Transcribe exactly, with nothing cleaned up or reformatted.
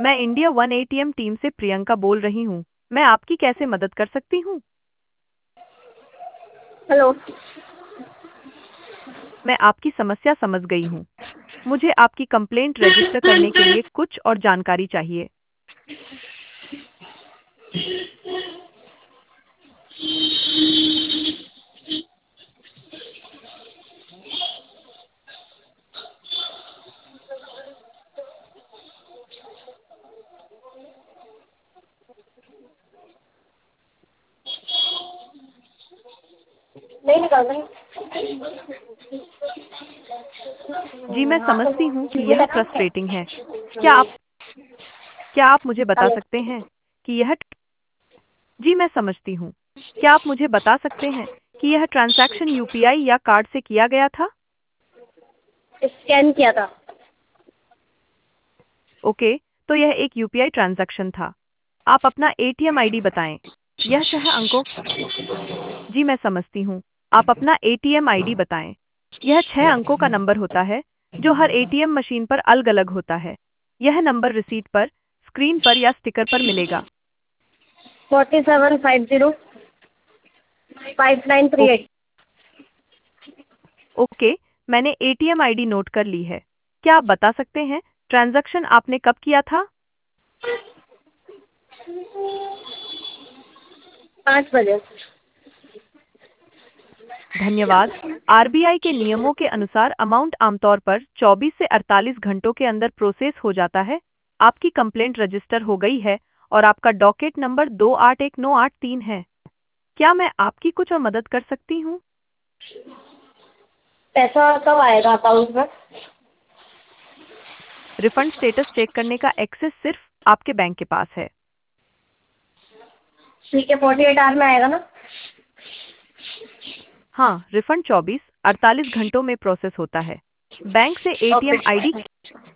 मैं India one ATM team से प्रियंका बोल रही हूँ। मैं आपकी कैसे मदद कर सकती हूँ? हेलो। मैं आपकी समस्या समझ गई हूँ। मुझे आपकी कंप्लेंट रजिस्टर करने के लिए कुछ और जानकारी चाहिए। नहीं निकाल रही। जी, मैं समझती हूँ कि ये यह लगा है। फ्रस्ट्रेटिंग है। क्या आप क्या आप मुझे बता हेलो। सकते हैं कि यह जी, मैं समझती हूँ। क्या आप मुझे बता सकते हैं कि यह ट्रांज़ैक्शन यूपीआई या कार्ड से किया गया था? स्कैन किया था। ओके, तो यह एक यूपीआई ट्रांज़ैक्शन था। आप अपना एटीएम आईडी बताएँ। यह छह अंकों जी, मैं समझती हूँ। आप अपना एटीएम आईडी बताएँ। यह छह अंकों का नंबर होता है, जो हर एटीएम मशीन पर अलग-अलग होता है। यह नंबर रिसीट पर, स्क्रीन पर या स्टिकर पर मिलेगा। Forty seven five zero five nine O three eight. Okay, मैंने एटीएम आईडी नोट कर ली है। क्या आप बता सकते हैं, ट्रांज़ैक्शन आपने कब किया था? पाँच बजे। धन्यवाद। आरबीआई के नियमों के अनुसार अमाउंट आमतौर पर चौबीस से अड़तालीस घंटों के अंदर प्रोसेस हो जाता है। आपकी कंप्लेंट रजिस्टर हो गई है और आपका डॉकेट नंबर दो आठ एक नौ आठ तीन है। क्या मैं आपकी कुछ और मदद कर सकती हूँ? पैसा कब आएगा अकाउंट में? रिफंड स्टेटस चेक करने का एक्सेस सिर्फ आपके बैंक के पास है। ठीक है, फोर्टी एट आवर में आएगा ना? हाँ, रिफंड चौबीस अड़तालीस घंटों में प्रोसेस होता है। बैंक से ओके। ATM ID